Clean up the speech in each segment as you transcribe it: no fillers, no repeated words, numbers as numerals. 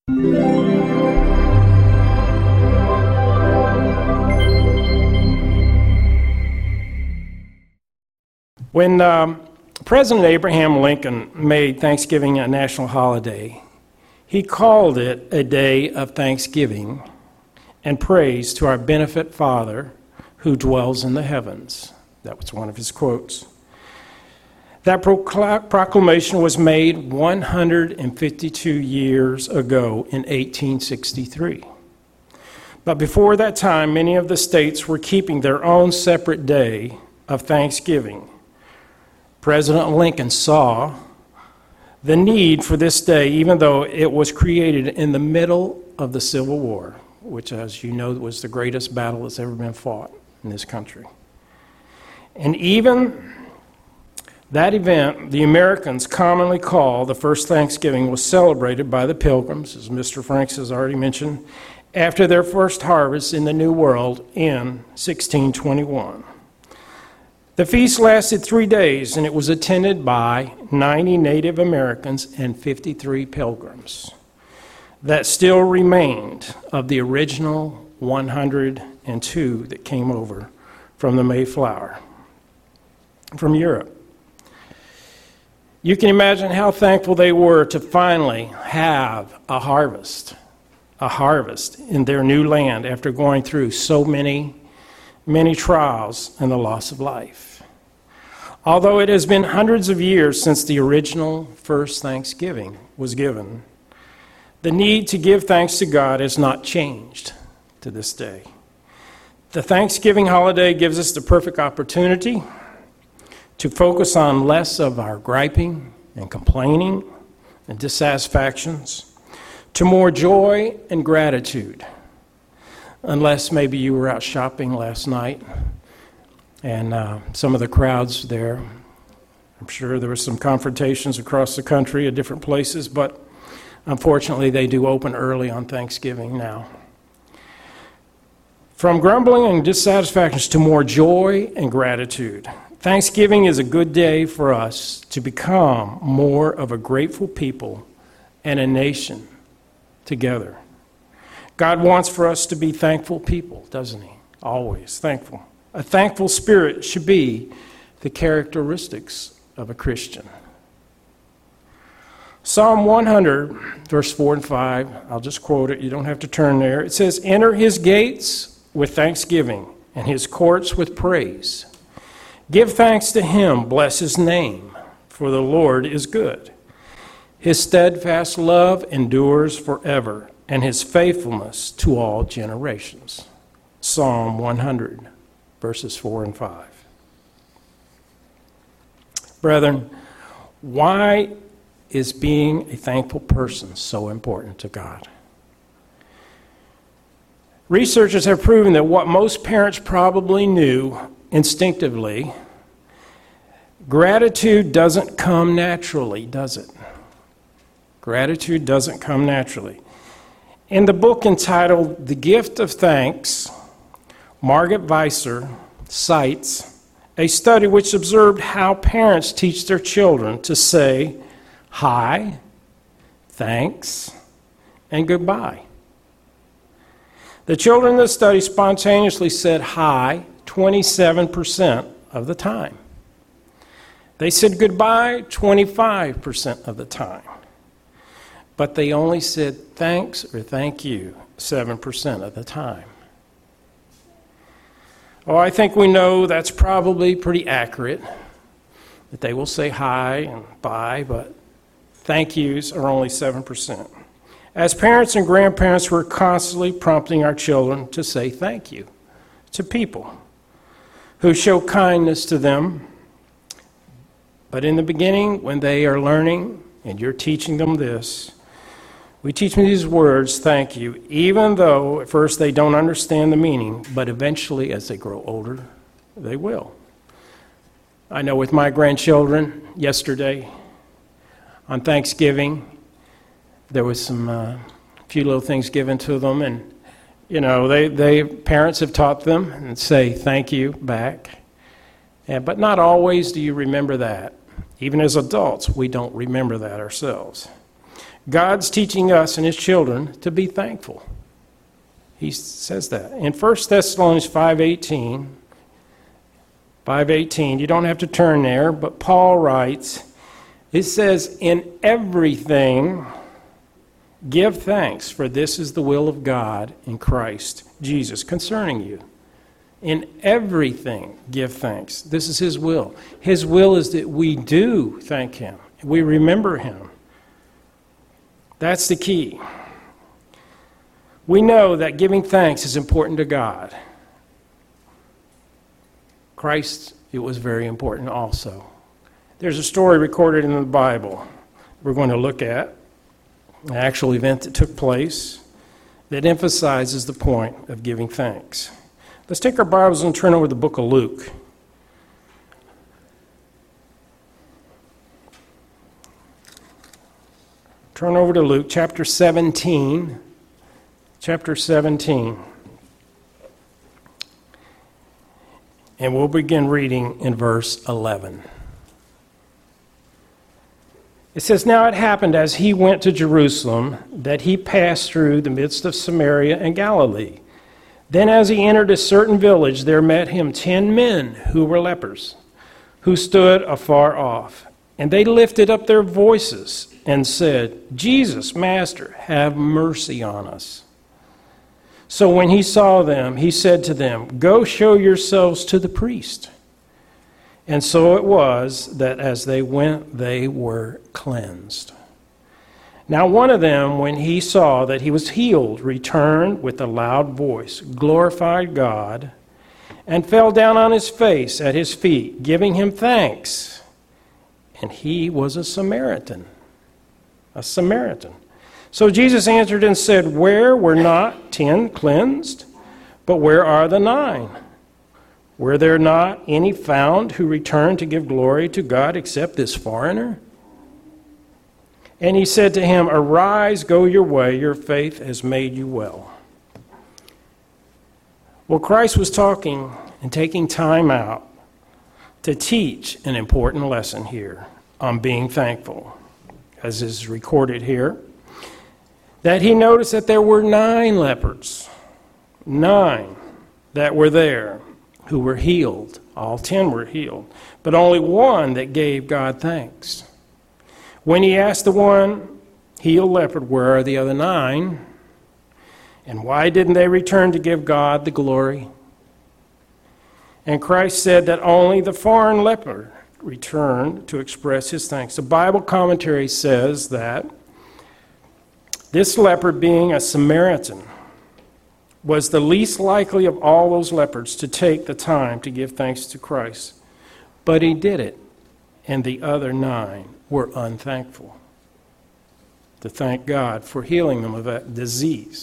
When President Abraham Lincoln made Thanksgiving a national holiday, he called it a day of thanksgiving and praise to our benefit Father who dwells in the heavens. That was one of his quotes. That proclamation was made 152 years ago in 1863. But before that time, many of the states were keeping their own separate day of Thanksgiving. President Lincoln saw the need for this day, even though it was created in the middle of the Civil War, which, as you know, was the greatest battle that's ever been fought in this country. And even that event, the Americans commonly call the first Thanksgiving, was celebrated by the Pilgrims, as Mr. Franks has already mentioned, after their first harvest in the New World in 1621. The feast lasted 3 days, and it was attended by 90 Native Americans and 53 Pilgrims that still remained of the original 102 that came over from the Mayflower, from Europe. You can imagine how thankful they were to finally have a harvest in their new land after going through so many trials and the loss of life. Although it has been hundreds of years since the original first Thanksgiving was given, the need to give thanks to God has not changed to this day. The Thanksgiving holiday gives us the perfect opportunity to focus on less of our griping and complaining and dissatisfactions, to more joy and gratitude. Unless maybe you were out shopping last night and some of the crowds there, I'm sure there were some confrontations across the country at different places, but unfortunately they do open early on Thanksgiving now. From grumbling and dissatisfactions to more joy and gratitude. Thanksgiving is a good day for us to become more of a grateful people and a nation together. God wants for us to be thankful people, doesn't he? Always thankful. A thankful spirit should be the characteristics of a Christian. Psalm 100, verse 4 and 5, I'll just quote it. You don't have to turn there. It says, "Enter his gates with thanksgiving and his courts with praise. Give thanks to him, bless his name, for the Lord is good. His steadfast love endures forever, and his faithfulness to all generations." Psalm 100, verses 4 and 5. Brethren, why is being a thankful person so important to God? Researchers have proven that what most parents probably knew instinctively, gratitude doesn't come naturally, does it? Gratitude doesn't come naturally. In the book entitled The Gift of Thanks, Margaret Weiser cites a study which observed how parents teach their children to say hi, thanks, and goodbye. The children in the study spontaneously said hi 27% of the time. They said goodbye 25% of the time. But they only said thanks or thank you 7% of the time. Oh, I think we know that's probably pretty accurate, that they will say hi and bye, but thank yous are only 7%. As parents and grandparents, we're constantly prompting our children to say thank you to people who show kindness to them. But in the beginning, when they are learning, and you're teaching them this, we teach them these words, thank you, even though at first they don't understand the meaning, but eventually as they grow older, they will. I know with my grandchildren yesterday on Thanksgiving, there was some few little things given to them, and you know, they parents have taught them and say thank you back, but not always do you remember that. Even as adults, we don't remember that ourselves. God's teaching us and his children to be thankful. He says that. In 1 Thessalonians 5:18, you don't have to turn there, but Paul writes, it says, in everything give thanks, for this is the will of God in Christ Jesus concerning you. In everything give thanks. This is his will. His will is that we do thank him. We remember him. That's the key. We know that giving thanks is important to God. Christ, it was very important also. There's a story recorded in the Bible we're going to look at, an actual event that took place that emphasizes the point of giving thanks. Let's take our Bibles and turn over to the book of Luke. Turn over to Luke chapter 17. Chapter 17. And we'll begin reading in verse 11. It says, now it happened as he went to Jerusalem that he passed through the midst of Samaria and Galilee. Then as he entered a certain village, there met him 10 men who were lepers, who stood afar off. And they lifted up their voices and said, Jesus, Master, have mercy on us. So when he saw them, he said to them, go show yourselves to the priest. And so it was that as they went, they were cleansed. Now one of them, when he saw that he was healed, returned with a loud voice, glorified God, and fell down on his face at his feet, giving him thanks. And he was a Samaritan. A Samaritan. So Jesus answered and said, where were not 10 cleansed? But where are the 9? Were there not any found who returned to give glory to God except this foreigner? And he said to him, arise, go your way, your faith has made you well. Well, Christ was talking and taking time out to teach an important lesson here on being thankful, as is recorded here. That he noticed that there were 9 lepers, 9 that were there who were healed. All 10 were healed, but only one that gave God thanks. When he asked the one healed leper, where are the other 9? And why didn't they return to give God the glory? And Christ said that only the foreign leper returned to express his thanks. The Bible commentary says that this leper, being a Samaritan, was the least likely of all those lepers to take the time to give thanks to Christ. But he did it, and the other 9 were unthankful to thank God for healing them of that disease.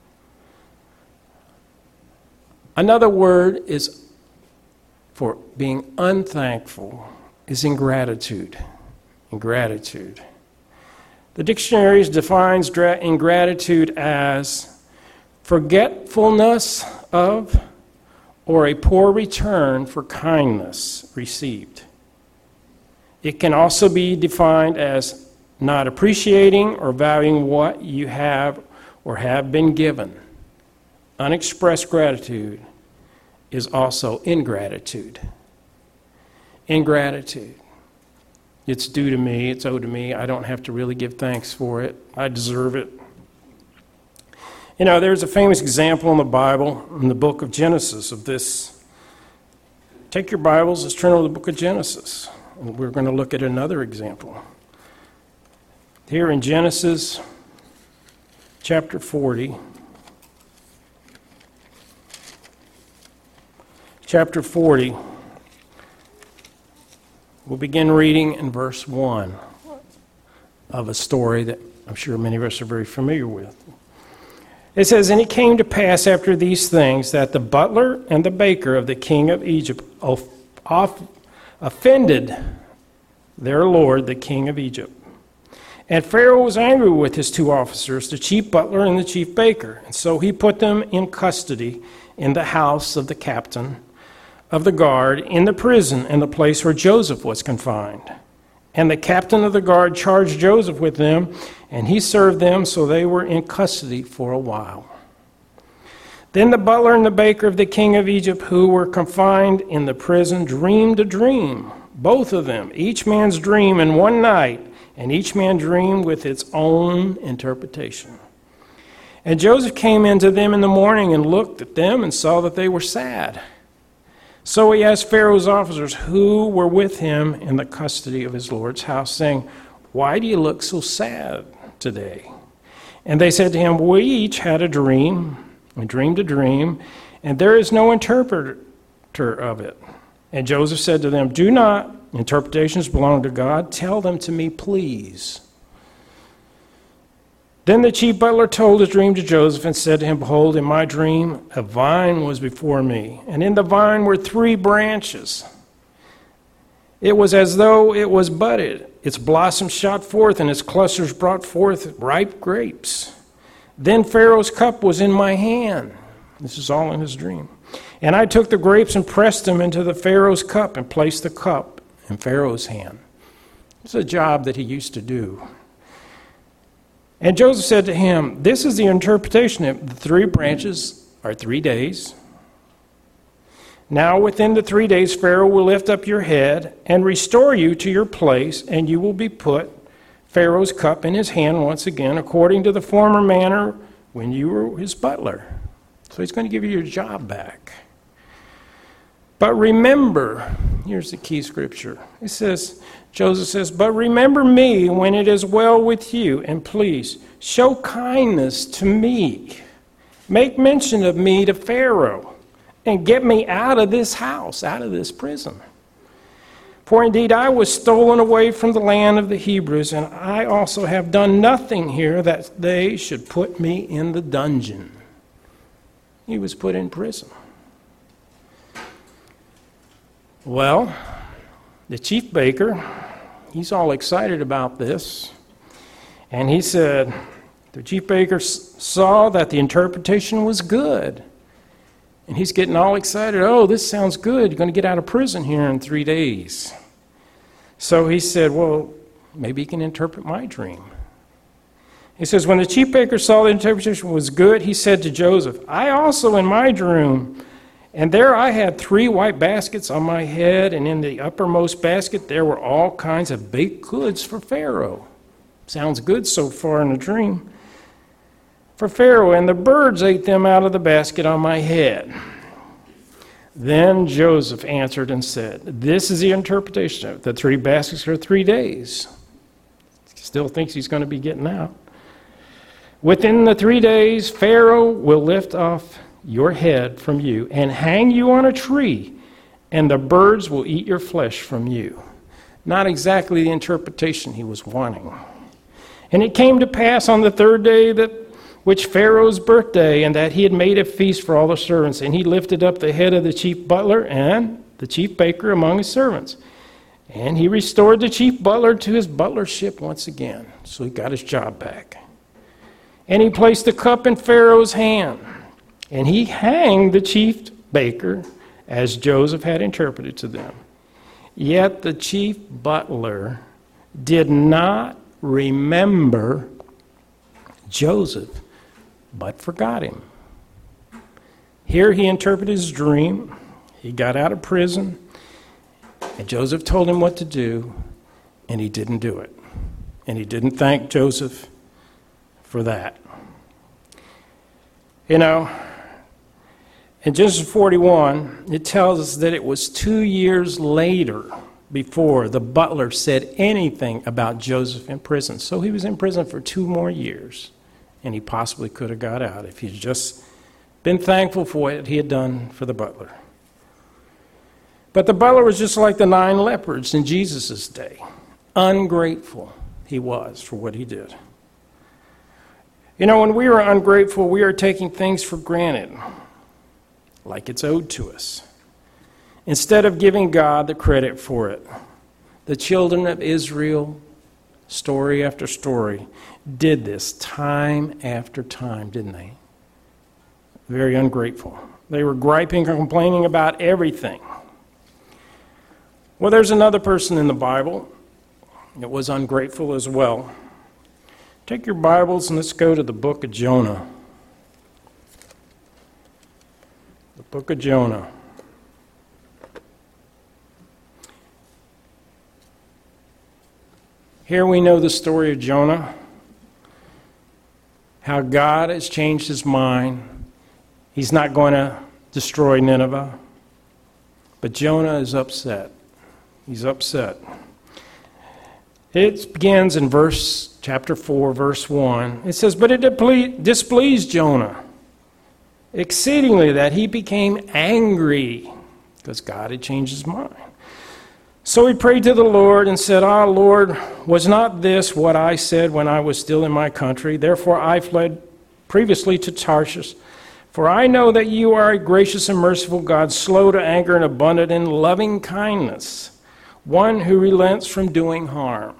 Another word is for being unthankful is ingratitude. Ingratitude. The dictionary defines ingratitude as forgetfulness of or a poor return for kindness received. It can also be defined as not appreciating or valuing what you have or have been given. Unexpressed gratitude is also ingratitude. Ingratitude. It's due to me, it's owed to me. I don't have to really give thanks for it. I deserve it. You know, there's a famous example in the Bible, in the book of Genesis, of this. Take your Bibles, let's turn over to the book of Genesis. And we're going to look at another example. Here in Genesis chapter 40. Chapter 40. We'll begin reading in verse 1 of a story that I'm sure many of us are very familiar with. It says, and it came to pass after these things that the butler and the baker of the king of Egypt offended their lord, the king of Egypt. And Pharaoh was angry with his 2 officers, the chief butler and the chief baker. And so he put them in custody in the house of the captain of the guard, in the prison, in the place where Joseph was confined. And the captain of the guard charged Joseph with them, and he served them, so they were in custody for a while. Then the butler and the baker of the king of Egypt, who were confined in the prison, dreamed a dream, both of them, each man's dream in one night, and each man dreamed with its own interpretation. And Joseph came into them in the morning and looked at them and saw that they were sad. So he asked Pharaoh's officers who were with him in the custody of his Lord's house, saying, "Why do you look so sad today?" And they said to him, "We each had a dream. We dreamed a dream, and there is no interpreter of it." And Joseph said to them, "Do not, interpretations belong to God. Tell them to me, please." Then the chief butler told his dream to Joseph and said to him, "Behold, in my dream a vine was before me, and in the vine were 3 branches. It was as though it was budded. Its blossoms shot forth, and its clusters brought forth ripe grapes. Then Pharaoh's cup was in my hand." This is all in his dream. "And I took the grapes and pressed them into the Pharaoh's cup and placed the cup in Pharaoh's hand." It's a job that he used to do. And Joseph said to him, "This is the interpretation. The 3 branches are 3 days. Now within the 3 days Pharaoh will lift up your head and restore you to your place, and you will be put Pharaoh's cup in his hand once again, according to the former manner when you were his butler." So he's going to give you your job back. "But remember," here's the key scripture. It says, Joseph says, "But remember me when it is well with you, and please show kindness to me. Make mention of me to Pharaoh, and get me out of this house, out of this prison. For indeed I was stolen away from the land of the Hebrews, and I also have done nothing here that they should put me in the dungeon." He was put in prison. Well, the chief baker, he's all excited about this. And he said, the chief baker saw that the interpretation was good. And he's getting all excited. "Oh, this sounds good. You're going to get out of prison here in 3 days. So he said, "Well, maybe he can interpret my dream." He says, when the chief baker saw the interpretation was good, he said to Joseph, "I also in my dream, and there I had 3 white baskets on my head, and in the uppermost basket there were all kinds of baked goods for Pharaoh." Sounds good so far in the dream. "For Pharaoh, and the birds ate them out of the basket on my head." Then Joseph answered and said, "This is the interpretation of the 3 baskets for 3 days. Still thinks he's going to be getting out. "Within the 3 days, Pharaoh will lift off your head from you and hang you on a tree, and the birds will eat your flesh from you." Not exactly the interpretation he was wanting. "And it came to pass on the 3rd day which Pharaoh's birthday, and that he had made a feast for all the servants, and he lifted up the head of the chief butler and the chief baker among his servants. And he restored the chief butler to his butlership once again." So he got his job back. "And he placed the cup in Pharaoh's hand, and he hanged the chief baker as Joseph had interpreted to them. Yet the chief butler did not remember Joseph, but forgot him." Here he interpreted his dream. He got out of prison, and Joseph told him what to do, and he didn't do it. And he didn't thank Joseph for that. You know, in Genesis 41, it tells us that it was 2 years later before the butler said anything about Joseph in prison. So he was in prison for 2 more years, and he possibly could have got out if he'd just been thankful for what he had done for the butler. But the butler was just like the 9 lepers in Jesus' day. Ungrateful he was for what he did. You know, when we are ungrateful, we are taking things for granted, like it's owed to us, instead of giving God the credit for it. The children of Israel, story after story, did this time after time, didn't they? Very ungrateful. They were griping and complaining about everything. Well, there's another person in the Bible It was ungrateful as well. Take your Bibles and let's go to the book of Jonah. The book of Jonah. Here we know the story of Jonah, how God has changed his mind. He's not going to destroy Nineveh, but Jonah is upset. He's upset. It begins in chapter 4, verse 1. It says, "But it displeased Jonah exceedingly that he became angry," because God had changed his mind. "So he prayed to the Lord and said, 'Ah, Lord, was not this what I said when I was still in my country? Therefore I fled previously to Tarshish. For I know that you are a gracious and merciful God, slow to anger and abundant in loving kindness, one who relents from doing harm.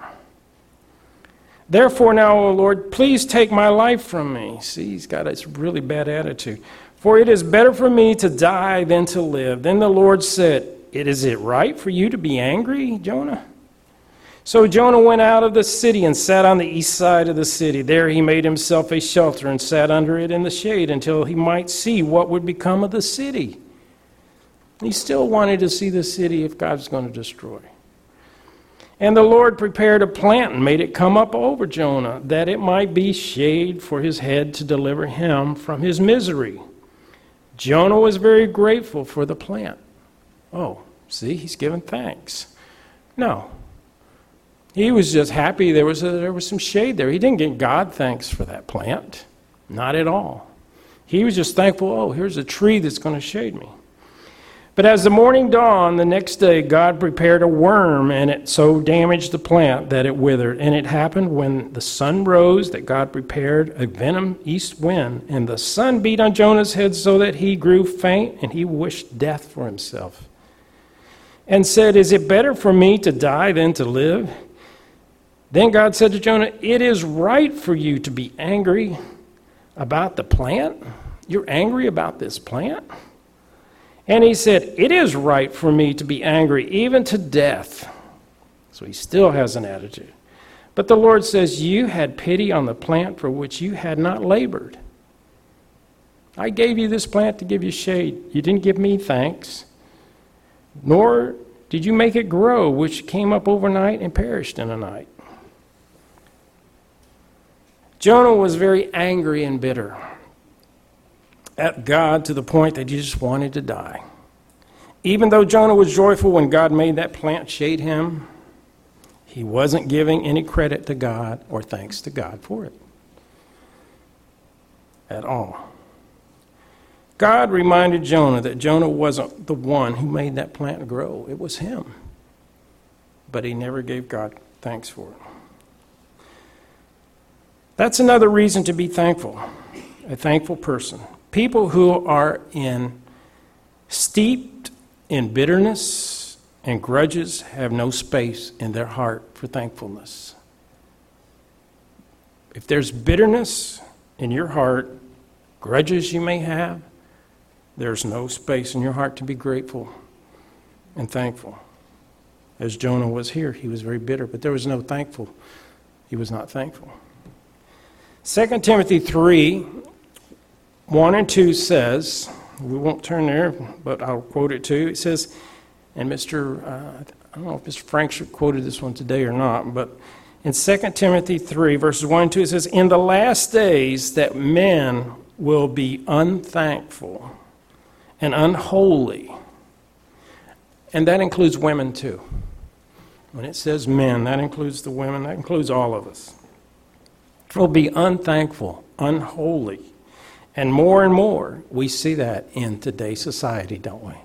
Therefore now, O Lord, please take my life from me.'" See, he's got a really bad attitude. "For it is better for me to die than to live." Then the Lord said, "Is it right for you to be angry, Jonah?" So Jonah went out of the city and sat on the east side of the city. There he made himself a shelter and sat under it in the shade until he might see what would become of the city. He still wanted to see the city if God was going to destroy. "And the Lord prepared a plant and made it come up over Jonah, that it might be shade for his head to deliver him from his misery. Jonah was very grateful for the plant." Oh, see, he's giving thanks. No. He was just happy there was some shade there. He didn't give God thanks for that plant. Not at all. He was just thankful, oh, here's a tree that's going to shade me. But as the morning dawned the next day, God prepared a worm, and it so damaged the plant that it withered. And it happened when the sun rose that God prepared a venom east wind, and the sun beat on Jonah's head so that he grew faint, and he wished death for himself, and said, "Is it better for me to die than to live?" Then God said to Jonah, "It is right for you to be angry about the plant. You're angry about this plant?" And he said, "It is right for me to be angry, even to death." So he still has an attitude. But the Lord says, "You had pity on the plant for which you had not labored. I gave you this plant to give you shade. You didn't give me thanks. Nor did you make it grow, which came up overnight and perished in a night." Jonah was very angry and bitter at God to the point that he just wanted to die. Even though Jonah was joyful when God made that plant shade him, he wasn't giving any credit to God or thanks to God for it at all. God reminded Jonah that Jonah wasn't the one who made that plant grow. It was him. But he never gave God thanks for it. That's another reason to be thankful, a thankful person. People who are steeped in bitterness and grudges have no space in their heart for thankfulness. If there's bitterness in your heart, grudges you may have, there's no space in your heart to be grateful and thankful. As Jonah was here, he was very bitter, but there was no thankful. He was not thankful. 2 Timothy 3, 1 and 2 says, we won't turn there, but I'll quote it too. It says, and I don't know if Mr. Frank quoted this one today or not, but in 2 Timothy 3, verses 1 and 2, it says, "In the last days that men will be unthankful and unholy." And that includes women too. When it says men, that includes the women, that includes all of us. Will be unthankful, unholy. And more, we see that in today's society, don't we?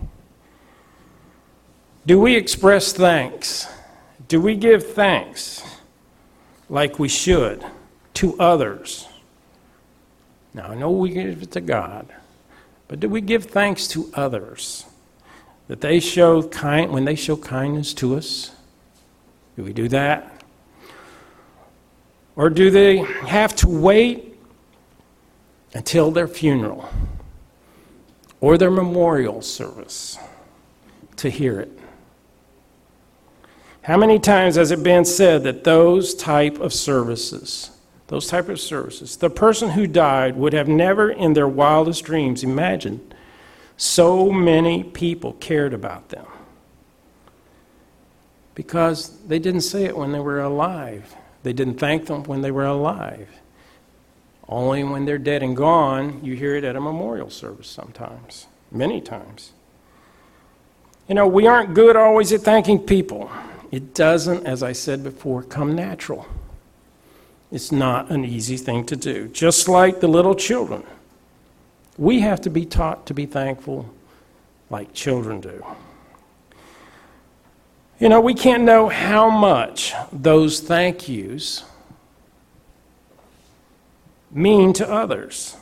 Do we express thanks? Do we give thanks like we should to others? Now, I know we give it to God, but do we give thanks to others that they show when they show kindness to us? Do we do that? Or do they have to wait until their funeral or their memorial service to hear it? How many times has it been said that those type of services, the person who died would have never in their wildest dreams imagined so many people cared about them? Because they didn't say it when they were alive. They didn't thank them when they were alive. Only when they're dead and gone, you hear it at a memorial service sometimes, many times. You know, we aren't good always at thanking people. It doesn't, as I said before, come natural. It's not an easy thing to do. Just like the little children, we have to be taught to be thankful like children do. You know, we can't know how much those thank yous mean to others.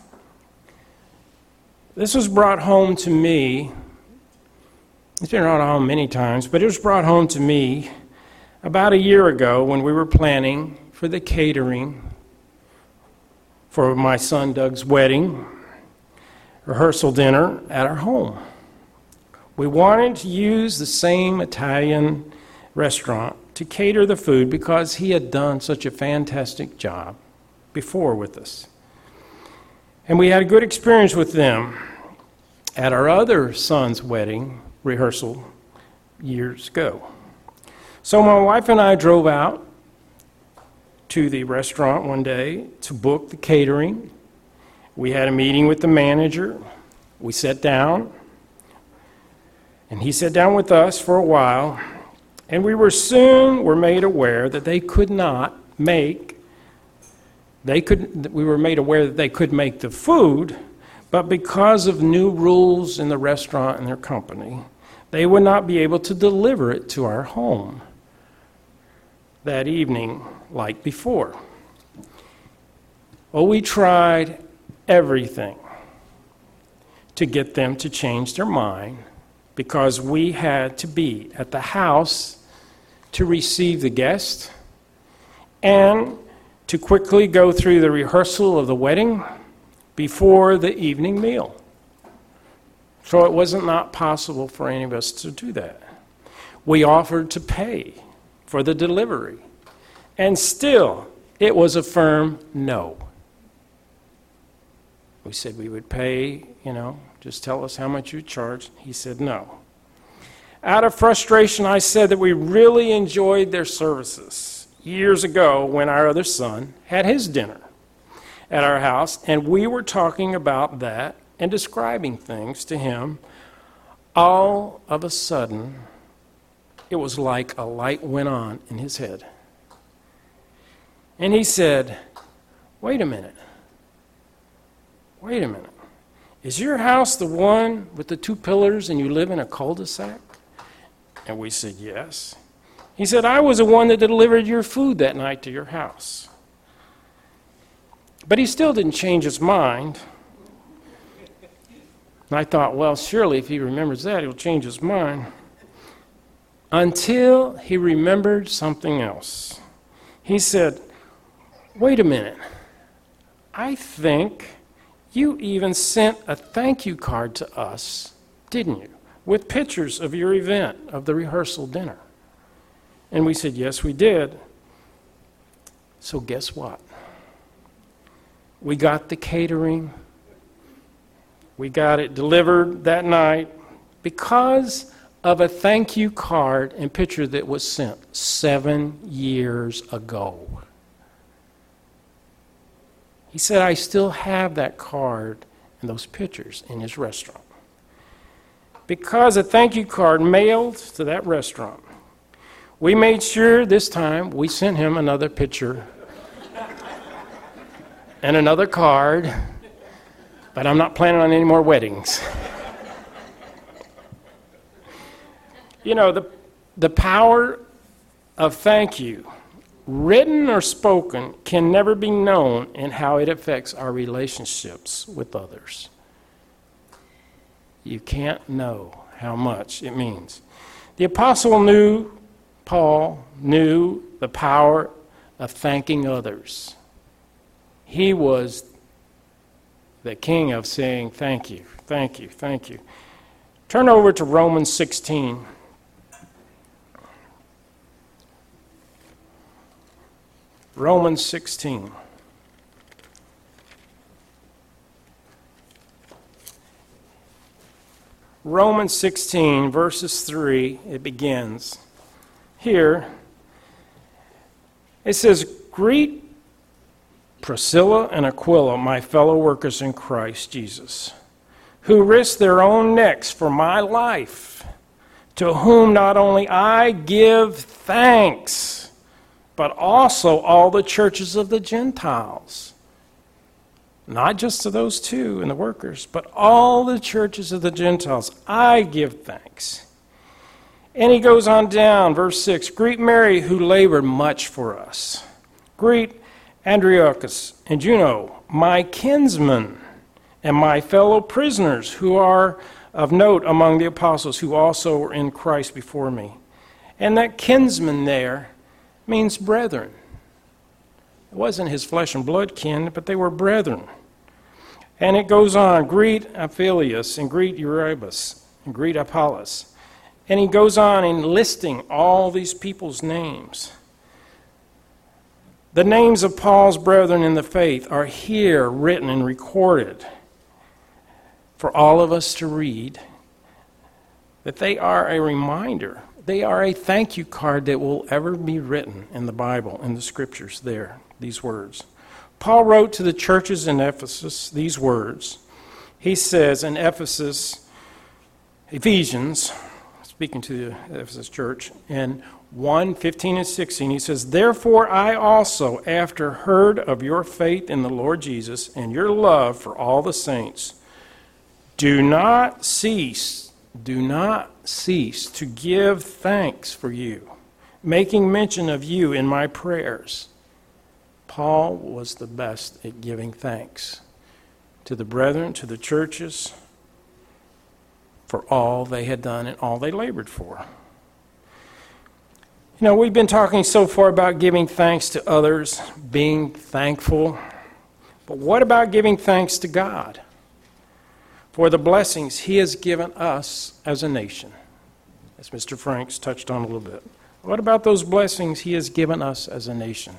This was brought home to me. It's been brought home many times, but it was brought home to me about a year ago when we were planning for the catering for my son Doug's wedding rehearsal dinner at our home. We wanted to use the same Italian restaurant to cater the food because he had done such a fantastic job before with us. And we had a good experience with them at our other son's wedding rehearsal years ago. So my wife and I drove out to the restaurant one day to book the catering. We had a meeting with the manager. We sat down, and he sat down with us for a while, and we were made aware that they could make the food, but because of new rules in the restaurant and their company, they would not be able to deliver it to our home that evening like before. Well, we tried everything to get them to change their mind because we had to be at the house to receive the guest and to quickly go through the rehearsal of the wedding before the evening meal. So it wasn't not possible for any of us to do that. We offered to pay for the delivery, and still it was a firm no. We said we would pay, just tell us how much you charge. He said no. Out of frustration, I said that we really enjoyed their services years ago when our other son had his dinner at our house, and we were talking about that and describing things to him. All of a sudden, it was like a light went on in his head. And he said, wait a minute. Is your house the one with the 2 pillars and you live in a cul-de-sac? And we said, yes. He said, I was the one that delivered your food that night to your house. But he still didn't change his mind. And I thought, well, surely if he remembers that, he'll change his mind. Until he remembered something else. He said, wait a minute. I think you even sent a thank you card to us, didn't you? With pictures of your event, of the rehearsal dinner. And we said, yes, we did. So guess what? We got the catering. We got it delivered that night because of a thank you card and picture that was sent 7 years ago. He said, I still have that card and those pictures in his restaurant. Because a thank you card mailed to that restaurant, we made sure this time we sent him another picture and another card, but I'm not planning on any more weddings. The power of thank you, written or spoken, can never be known in how it affects our relationships with others. You can't know how much it means. The apostle Paul knew the power of thanking others. He was the king of saying thank you, thank you, thank you. Turn over to Romans 16. Romans 16. Romans 16, verses 3, it begins. Here, it says, "Greet Priscilla and Aquila, my fellow workers in Christ Jesus, who risked their own necks for my life, to whom not only I give thanks, but also all the churches of the Gentiles." Not just to those two and the workers, but all the churches of the Gentiles. I give thanks. And he goes on down, verse 6. "Greet Mary, who labored much for us. Greet Andronicus and Juno, my kinsmen, and my fellow prisoners, who are of note among the apostles, who also were in Christ before me." And that kinsman there means brethren. It wasn't his flesh and blood kin, but they were brethren. And it goes on, "Greet Apphelius, and greet Eurybus, and greet Apollos." And he goes on in listing all these people's names. The names of Paul's brethren in the faith are here written and recorded for all of us to read, that they are a reminder. They are a thank you card that will ever be written in the Bible, in the scriptures there, these words. Paul wrote to the churches in Ephesus these words. He says in Ephesians, speaking to the Ephesus church, in 1:15 and 16, he says, "Therefore I also, after heard of your faith in the Lord Jesus and your love for all the saints, do not cease to give thanks for you, making mention of you in my prayers." Paul was the best at giving thanks to the brethren, to the churches, for all they had done and all they labored for. You know, we've been talking so far about giving thanks to others, being thankful. But what about giving thanks to God for the blessings He has given us as a nation? As Mr. Franks touched on a little bit. What about those blessings He has given us as a nation?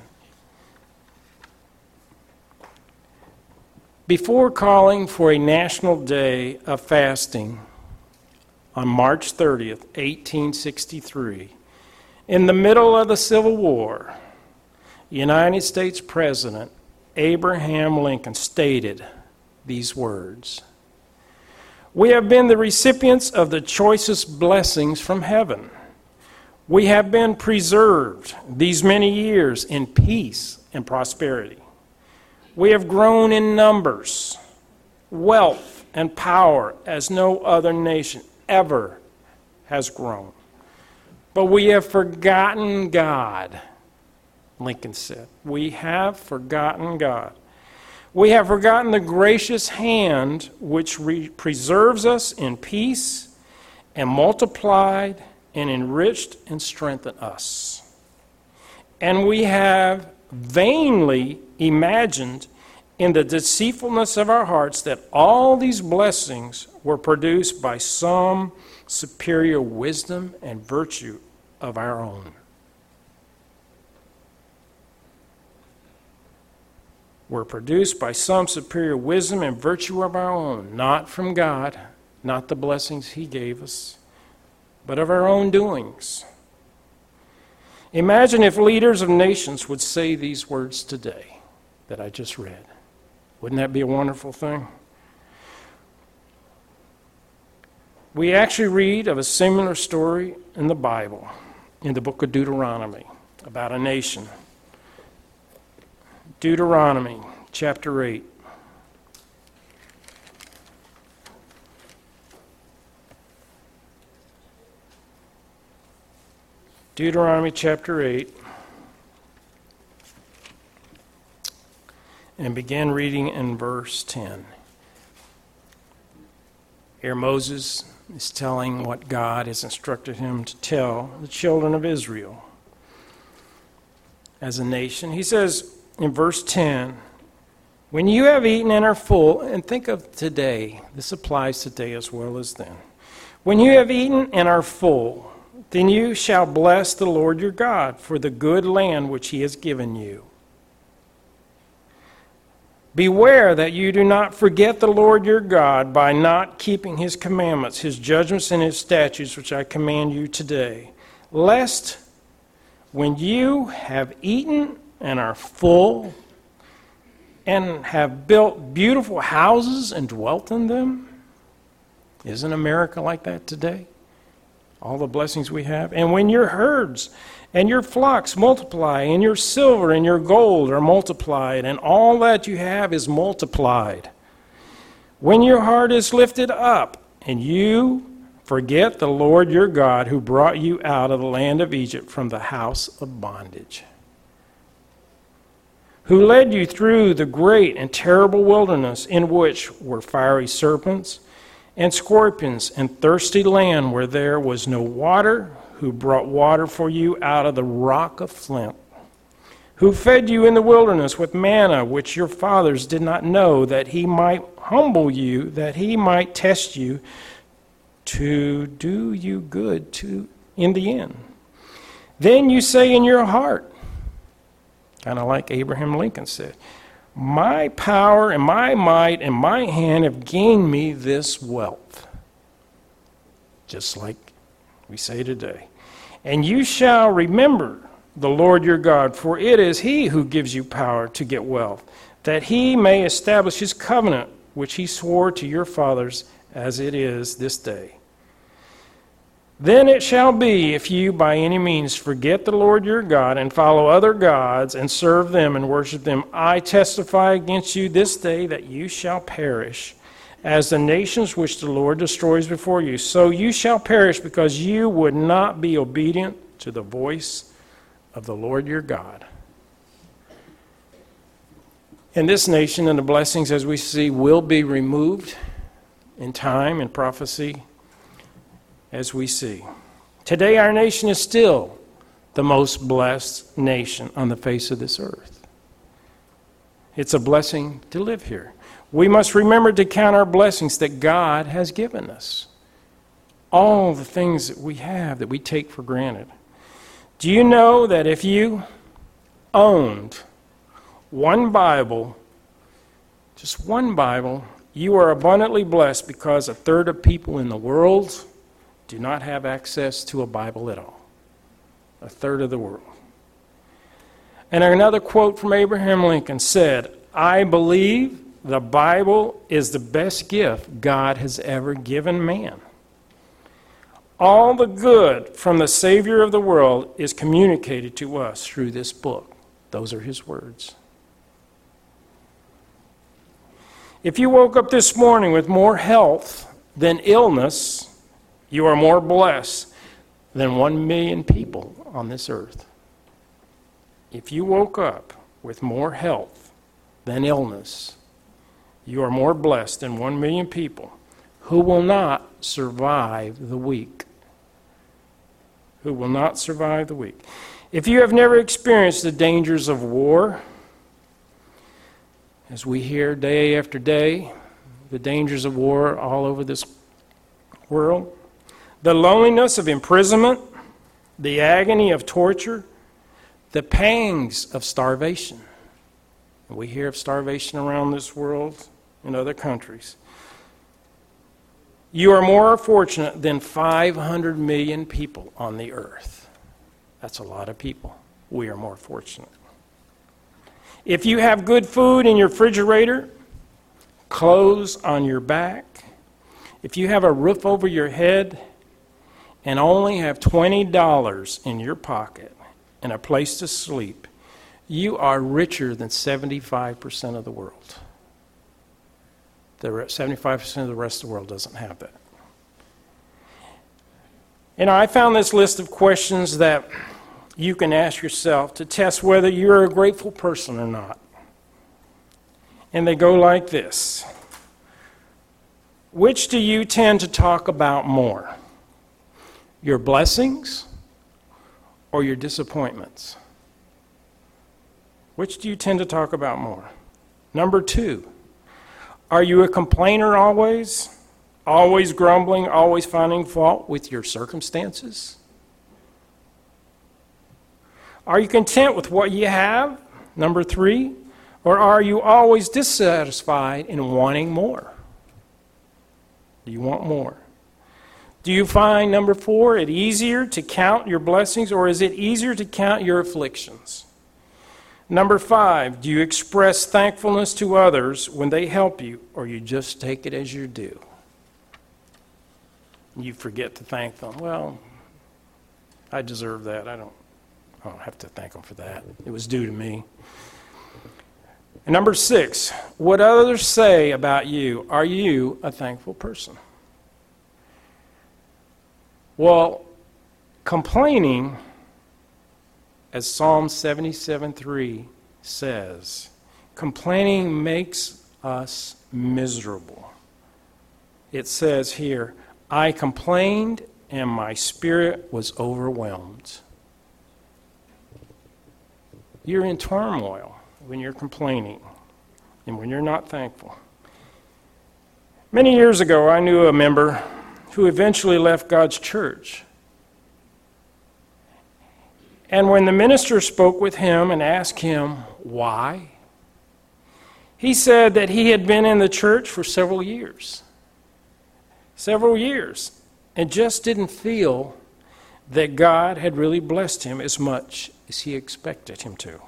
Before calling for a national day of fasting on March 30th, 1863, in the middle of the Civil War, United States President Abraham Lincoln stated these words: "We have been the recipients of the choicest blessings from heaven. We have been preserved these many years in peace and prosperity. We have grown in numbers, wealth, and power as no other nation ever has grown. But we have forgotten God," Lincoln said. "We have forgotten God. We have forgotten the gracious hand which preserves us in peace and multiplied and enriched and strengthened us. And we have vainly imagined in the deceitfulness of our hearts that all these blessings were produced by some superior wisdom and virtue of our own." Were produced by some superior wisdom and virtue of our own, not from God, not the blessings He gave us, but of our own doings. Imagine if leaders of nations would say these words today that I just read. Wouldn't that be a wonderful thing? We actually read of a similar story in the Bible, in the book of Deuteronomy, about a nation. Deuteronomy chapter 8. Deuteronomy chapter 8. And begin reading in verse 10. Here Moses is telling what God has instructed him to tell the children of Israel as a nation. He says in verse 10, "When you have eaten and are full," and think of today, this applies today as well as then. "When you have eaten and are full, then you shall bless the Lord your God for the good land which He has given you. Beware that you do not forget the Lord your God by not keeping his commandments, his judgments, and his statutes, which I command you today, lest when you have eaten and are full and have built beautiful houses and dwelt in them. Isn't America like that today? All the blessings we have. And when your herds and your flocks multiply, and your silver and your gold are multiplied, and all that you have is multiplied. When your heart is lifted up, and you forget the Lord your God, who brought you out of the land of Egypt from the house of bondage, who led you through the great and terrible wilderness, in which were fiery serpents and scorpions, and thirsty land where there was no water, who brought water for you out of the rock of flint, who fed you in the wilderness with manna, which your fathers did not know, that he might humble you, that he might test you, to do you good in the end. Then you say in your heart, kind of like Abraham Lincoln said, my power and my might and my hand have gained me this wealth. Just like we say today. And you shall remember the Lord your God, for it is he who gives you power to get wealth, that he may establish his covenant, which he swore to your fathers, as it is this day. Then it shall be, if you by any means forget the Lord your God and follow other gods and serve them and worship them, I testify against you this day that you shall perish as the nations which the Lord destroys before you. So you shall perish because you would not be obedient to the voice of the Lord your God. And this nation and the blessings, as we see, will be removed in time and prophecy, as we see. Today our nation is still the most blessed nation on the face of this earth. It's a blessing to live here. We must remember to count our blessings that God has given us. All the things that we have that we take for granted. Do you know that if you owned one Bible, just one Bible, you are abundantly blessed, because a third of people in the world do not have access to a Bible at all. A third of the world. And another quote from Abraham Lincoln said, I believe the Bible is the best gift God has ever given man. All the good from the Savior of the world is communicated to us through this book. Those are his words. If you woke up this morning with more health than illness, you are more blessed than 1 million people on this earth. If you woke up with more health than illness, you are more blessed than 1 million people who will not survive the week. Who will not survive the week. If you have never experienced the dangers of war, as we hear day after day, the dangers of war all over this world, the loneliness of imprisonment, the agony of torture, the pangs of starvation. We hear of starvation around this world in other countries. You are more fortunate than 500 million people on the earth. That's a lot of people. We are more fortunate. If you have good food in your refrigerator, clothes on your back, if you have a roof over your head, and only have $20 in your pocket and a place to sleep, you are richer than 75% of the world. 75% of the rest of the world doesn't have that. And I found this list of questions that you can ask yourself to test whether you're a grateful person or not. And they go like this. Which do you tend to talk about more? Your blessings or your disappointments? Which do you tend to talk about more? Number 2, are you a complainer always? Always grumbling, always finding fault with your circumstances? Are you content with what you have? Number 3, Or are you always dissatisfied and wanting more? Do you want more? Do you find, number 4, it easier to count your blessings, or is it easier to count your afflictions? Number 5, do you express thankfulness to others when they help you, or you just take it as your due? You forget to thank them. Well, I deserve that. I don't have to thank them for that. It was due to me. And number 6, what others say about you, are you a thankful person? Well, complaining, as Psalm 77:3 says, complaining makes us miserable. It says here, I complained and my spirit was overwhelmed. You're in turmoil when you're complaining and when you're not thankful. Many years ago, I knew a member who eventually left God's church. And when the minister spoke with him and asked him why, he said that he had been in the church for several years, and just didn't feel that God had really blessed him as much as he expected him to.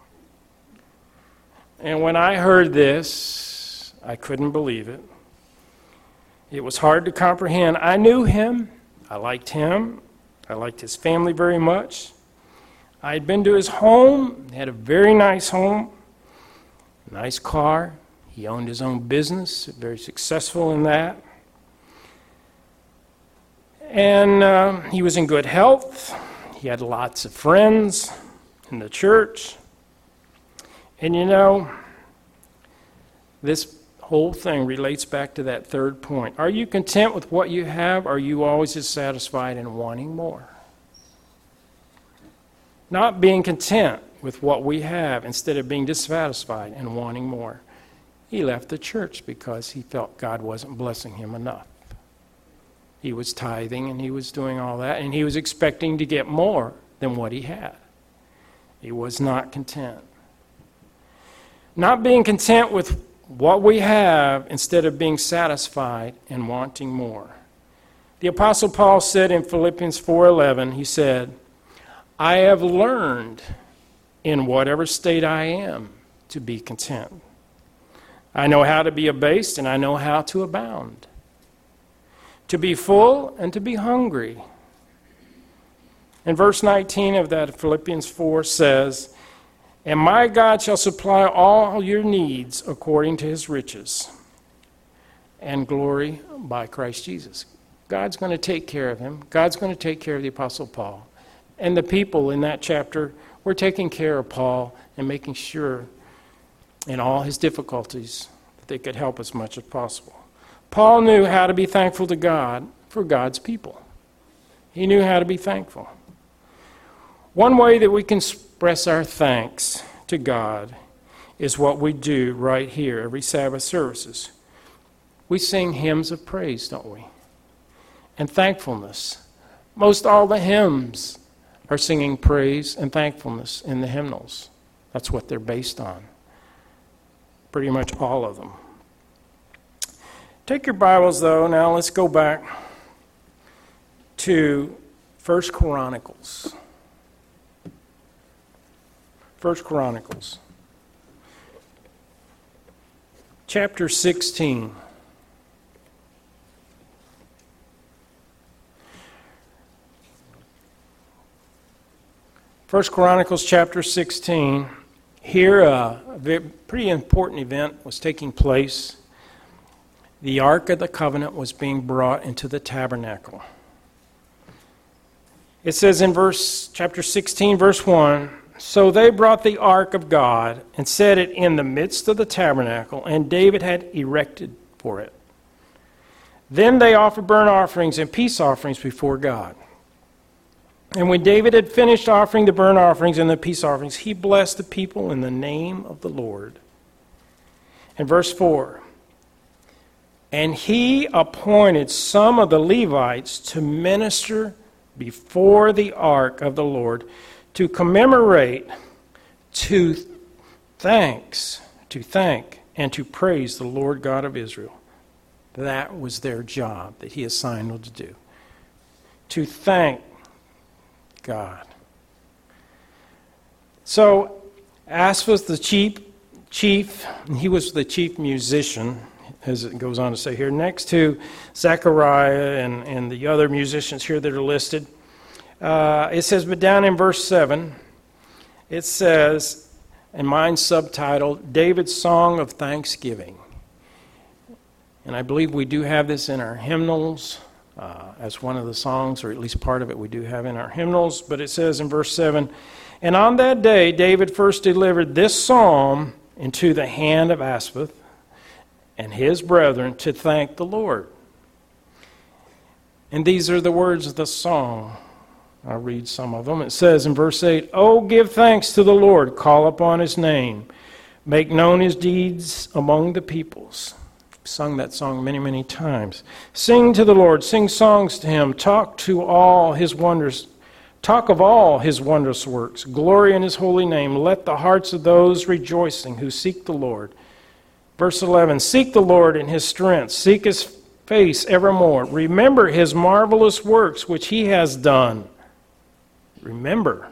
And when I heard this, I couldn't believe it. It was hard to comprehend. I knew him. I liked his family very much. I had been to his home. He had a very nice home, nice car. He owned his own business, very successful in that. And he was in good health. He had lots of friends in the church. And you know, this whole thing relates back to that third point. Are you content with what you have? Or are you always dissatisfied and wanting more? Not being content with what we have instead of being dissatisfied and wanting more. He left the church because he felt God wasn't blessing him enough. He was tithing and he was doing all that, and he was expecting to get more than what he had. He was not content. Not being content with what we have instead of being satisfied and wanting more. The Apostle Paul said in Philippians 4:11, he said, I have learned in whatever state I am to be content. I know how to be abased and I know how to abound. To be full and to be hungry. And verse 19 of that Philippians 4 says, and my God shall supply all your needs according to his riches and glory by Christ Jesus. God's going to take care of him. God's going to take care of the Apostle Paul. And the people in that chapter were taking care of Paul and making sure in all his difficulties that they could help as much as possible. Paul knew how to be thankful to God for God's people. He knew how to be thankful. One way that we can express our thanks to God is what we do right here every Sabbath services. We sing hymns of praise, don't we? And thankfulness. Most all the hymns are singing praise and thankfulness in the hymnals. That's what they're based on. Pretty much all of them. Take your Bibles, though. Now let's go back to 1 Chronicles. 1 Chronicles. Chapter 16. First Chronicles chapter 16. Here a pretty important event was taking place. The Ark of the Covenant was being brought into the tabernacle. It says in chapter 16, verse 1, so they brought the Ark of God and set it in the midst of the tabernacle, and David had erected for it. Then they offered burnt offerings and peace offerings before God. And when David had finished offering the burnt offerings and the peace offerings, he blessed the people in the name of the Lord. And verse 4, and he appointed some of the Levites to minister before the ark of the Lord, to commemorate, to thanks to thank and to praise the Lord God of Israel. That was their job that he assigned them to do. To thank God. So Asaph was the chief, and he was the chief musician, as it goes on to say here, next to Zechariah and the other musicians here that are listed. It says, but down in verse 7, it says, and mine's subtitled, David's Song of Thanksgiving. And I believe we do have this in our hymnals as one of the songs, or at least part of it we do have in our hymnals. But it says in verse 7, and on that day David first delivered this psalm into the hand of Asaph and his brethren to thank the Lord. And these are the words of the song. I'll read some of them. It says in verse 8, oh, give thanks to the Lord, call upon his name, make known his deeds among the peoples. I've sung that song many, many times. Sing to the Lord, sing songs to him, talk of all his wondrous works, glory in his holy name, let the hearts of those rejoicing who seek the Lord. Verse 11, seek the Lord in his strength, seek his face evermore, remember his marvelous works which he has done. Remember.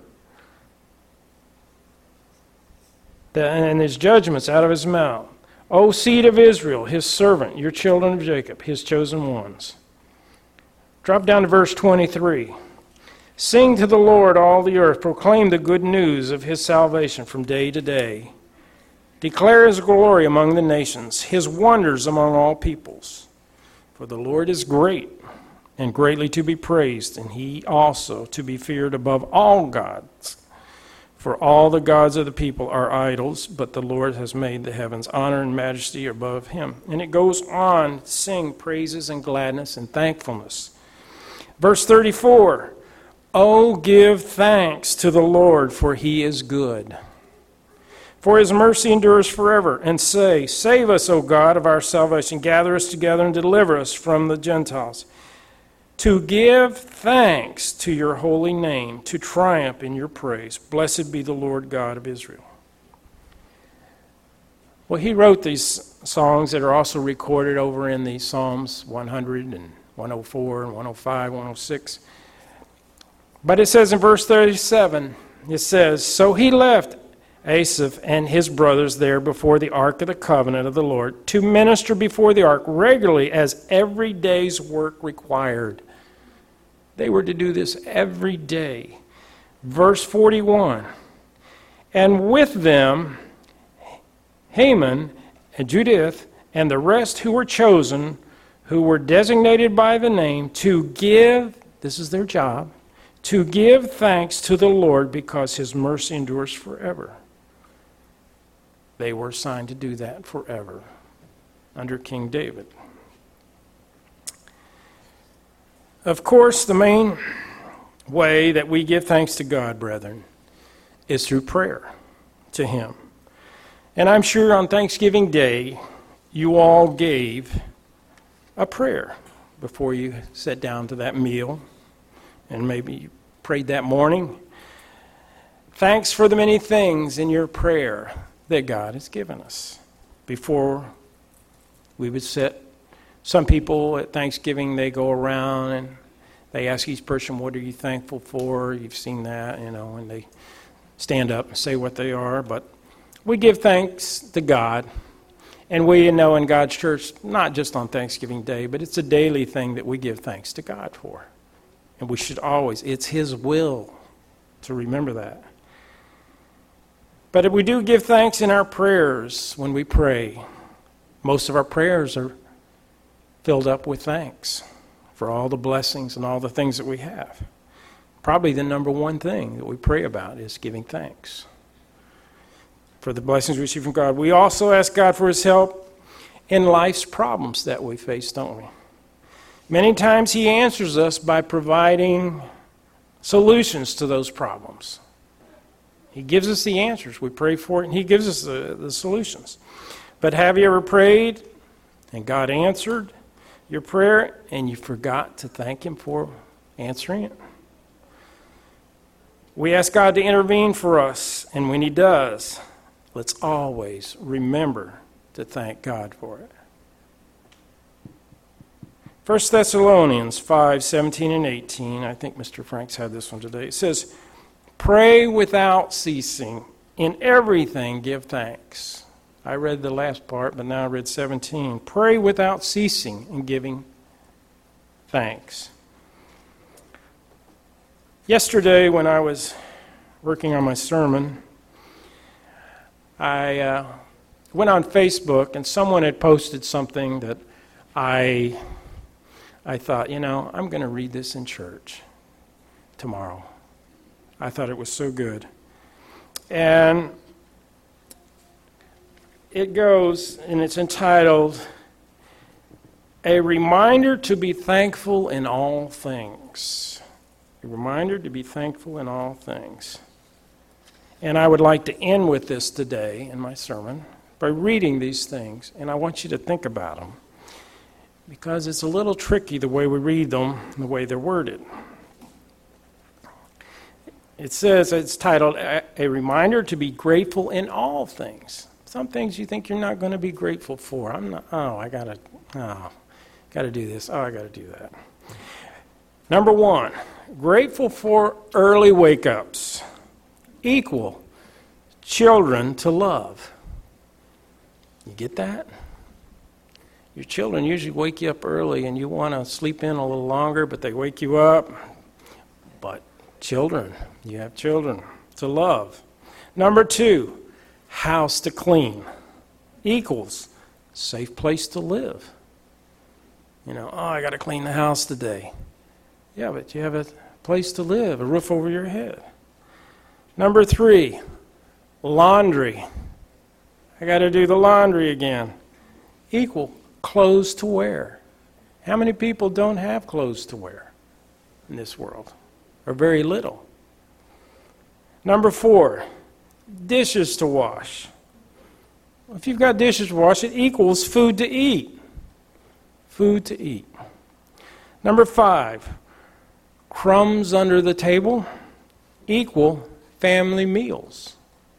And his judgments out of his mouth. O seed of Israel, his servant, your children of Jacob, his chosen ones. Drop down to verse 23. Sing to the Lord, all the earth. Proclaim the good news of his salvation from day to day. Declare his glory among the nations, his wonders among all peoples. For the Lord is great and greatly to be praised, and he also to be feared above all gods. For all the gods of the people are idols, but the Lord has made the heavens. Honor and majesty are above him. And it goes on to sing praises and gladness and thankfulness. Verse 34, oh, give thanks to the Lord, for he is good. For his mercy endures forever. And say, save us, O God of our salvation. Gather us together and deliver us from the Gentiles. To give thanks to your holy name, to triumph in your praise. Blessed be the Lord God of Israel. Well, he wrote these songs that are also recorded over in the Psalms 100 and 104 and 105, 106. But it says in verse 37, it says, so he left Asaph and his brothers there before the ark of the covenant of the Lord to minister before the ark regularly as every day's work required. They were to do this every day. Verse 41, and with them Haman and Judith and the rest who were chosen, who were designated by the name to give, this is their job, to give thanks to the Lord because his mercy endures forever. They were assigned to do that forever under King David. Of course, the main way that we give thanks to God, brethren, is through prayer to him. And I'm sure on Thanksgiving Day, you all gave a prayer before you sat down to that meal, and maybe you prayed that morning. Thanks for the many things in your prayer that God has given us. Before we would sit, some people at Thanksgiving, they go around and they ask each person, what are you thankful for? You've seen that, and they stand up and say what they are. But we give thanks to God. And we know in God's church, not just on Thanksgiving Day, but it's a daily thing that we give thanks to God for. And we should always, it's his will to remember that. But if we do give thanks in our prayers when we pray, most of our prayers are filled up with thanks for all the blessings and all the things that we have. Probably the number one thing that we pray about is giving thanks for the blessings we receive from God. We also ask God for his help in life's problems that we face, don't we? Many times he answers us by providing solutions to those problems. He gives us the answers. We pray for it, and he gives us the solutions. But have you ever prayed, and God answered your prayer, and you forgot to thank him for answering it? We ask God to intervene for us, and when he does, Let's always remember to thank God for it. 1 Thessalonians 5:17 and 18, I think Mr. Franks had this one today. It says, pray without ceasing. In everything give thanks. I read the last part, but now I read 17. Pray without ceasing and giving thanks. Yesterday, when I was working on my sermon, I went on Facebook, and someone had posted something that I thought, I'm going to read this in church tomorrow. I thought it was so good. And it goes, and it's entitled, A Reminder to be Thankful in All Things. A reminder to be thankful in all things. And I would like to end with this today in my sermon by reading these things, and I want you to think about them, because it's a little tricky the way we read them, the way they're worded. It says, it's titled, A Reminder to be Grateful in All Things. Some things you think you're not going to be grateful for. I got to do this. I got to do that. Number 1, grateful for early wake-ups. Equal children to love. You get that? Your children usually wake you up early and you want to sleep in a little longer, but they wake you up. But children, you have children to love. Number 2, house to clean. Equals safe place to live. I got to clean the house today. Yeah, but you have a place to live, a roof over your head. Number 3, laundry. I got to do the laundry again. Equal clothes to wear. How many people don't have clothes to wear in this world? Or very little. Number 4, dishes to wash. If you've got dishes to wash, it equals food to eat. Food to eat. Number 5, crumbs under the table equal family meals.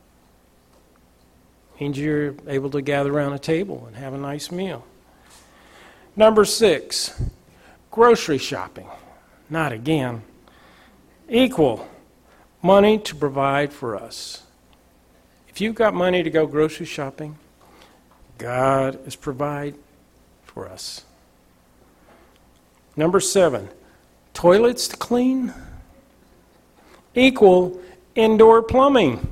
Means you're able to gather around a table and have a nice meal. Number 6, grocery shopping. Not again. Equal money to provide for us. If you've got money to go grocery shopping, God is provide for us. Number 7, toilets to clean equal indoor plumbing.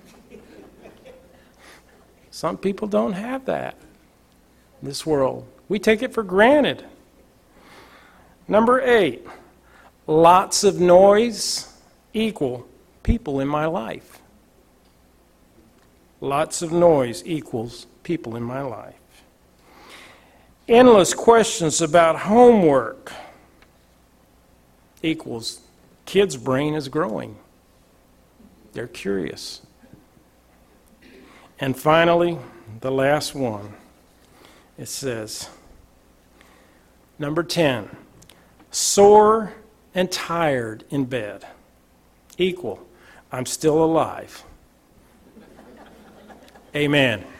Some people don't have that in this world. We take it for granted. Number 8, lots of noise equal people in my life. Lots of noise equals people in my life. Endless questions about homework equals kid's brain is growing. They're curious. And finally, the last one, it says, number 10, sore and tired in bed equal I'm still alive. Amen.